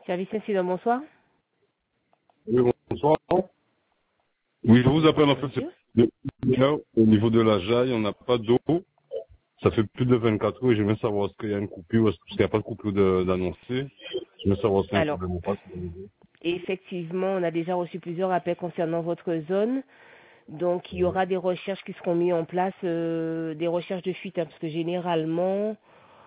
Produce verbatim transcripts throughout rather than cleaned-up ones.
Service incident, bonsoir. Oui, bonsoir. Oui, je vous appelle en fait, Monsieur. c'est le- au niveau de la Jaille, on n'a pas d'eau. Ça fait plus de vingt-quatre heures et j'aimerais savoir est-ce qu'il y a une coupure, est-ce qu'il n'y a pas de coupure de- d'annoncer. Je veux savoir si c'est un Alors, problème ou pas. effectivement, on a déjà reçu plusieurs appels concernant votre zone. Donc, il y aura des recherches qui seront mises en place, euh, des recherches de fuite, hein, parce que généralement,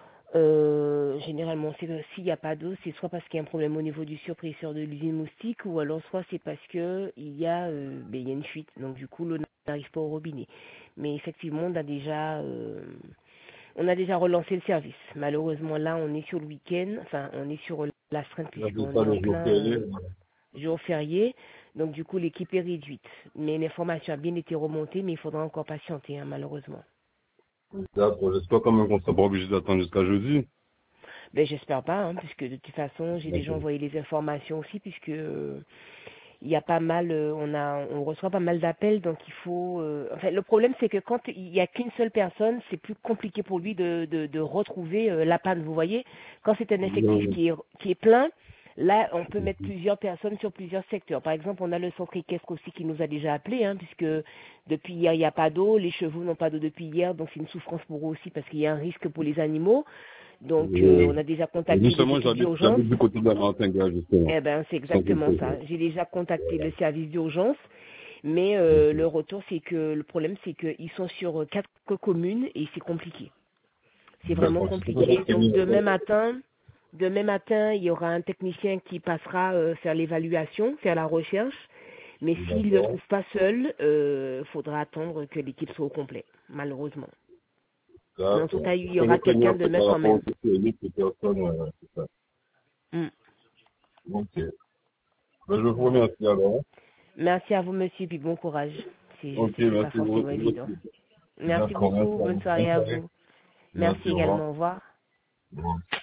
euh, généralement, c'est que s'il n'y a pas d'eau, c'est soit parce qu'il y a un problème au niveau du surpresseur de l'usine moustique, ou alors soit c'est parce que il y a, euh, ben, il y a une fuite. Donc, du coup, l'eau n'arrive pas au robinet. Mais effectivement, on a déjà, euh, on a déjà relancé le service. Malheureusement, là, on est sur le week-end, enfin, on est sur l'astreinte Là, c'est puisqu'on ça est en le jour plein férié. euh, jour férié. Donc, du coup, l'équipe est réduite. Mais l'information a bien été remontée, mais il faudra encore patienter, hein, malheureusement. D'accord, j'espère quand même qu'on ne sera pas obligé d'attendre jusqu'à jeudi. Ben, j'espère pas, hein, puisque de toute façon, j'ai déjà D'accord. envoyé les informations aussi, puisque euh, il y a pas mal, euh, on a, on reçoit pas mal d'appels, donc il faut. Euh, enfin, le problème, c'est que quand il y a qu'une seule personne, c'est plus compliqué pour lui de, de, de retrouver euh, la panne. Vous voyez, quand c'est un effectif Oui, qui est, qui est plein, là, on peut mettre plusieurs personnes sur plusieurs secteurs. Par exemple, on a le centre équestre aussi qui nous a déjà appelé, hein, puisque depuis hier, il n'y a pas d'eau, les chevaux n'ont pas d'eau depuis hier, donc c'est une souffrance pour eux aussi parce qu'il y a un risque pour les animaux. Donc, euh, oui. on a déjà Et contacté les justement, équipes j'habite, d'urgence. j'habite du côté de la Martingale, justement. Eh ben, c'est Sans exactement doute. ça. J'ai déjà contacté le service d'urgence, mais euh, le retour, c'est que le problème, c'est qu'ils sont sur euh, quatre communes et c'est compliqué. C'est vraiment D'accord, c'est pour ça compliqué. que Donc, je demain matin, demain matin, il y aura un technicien qui passera euh, faire l'évaluation, faire la recherche. Mais s'il ne le D'accord. trouve pas seul, il faudra attendre que l'équipe soit au complet, malheureusement. Mais en tout D'accord. cas, il y Je me aura craignais quelqu'un en fait demain par quand rapport au même. spécialiste, c'est personne, euh, c'est ça. Hmm. Ok. Ben, je vous remercie alors. Merci à vous, monsieur, puis bon courage. C'est- Je Ok, sais que c'est pas merci forcément beaucoup. évident. Merci D'accord, merci beaucoup. à Bonne vous. soirée Bonne à soirée. vous. Merci Merci, au revoir. également. Au revoir. Au revoir.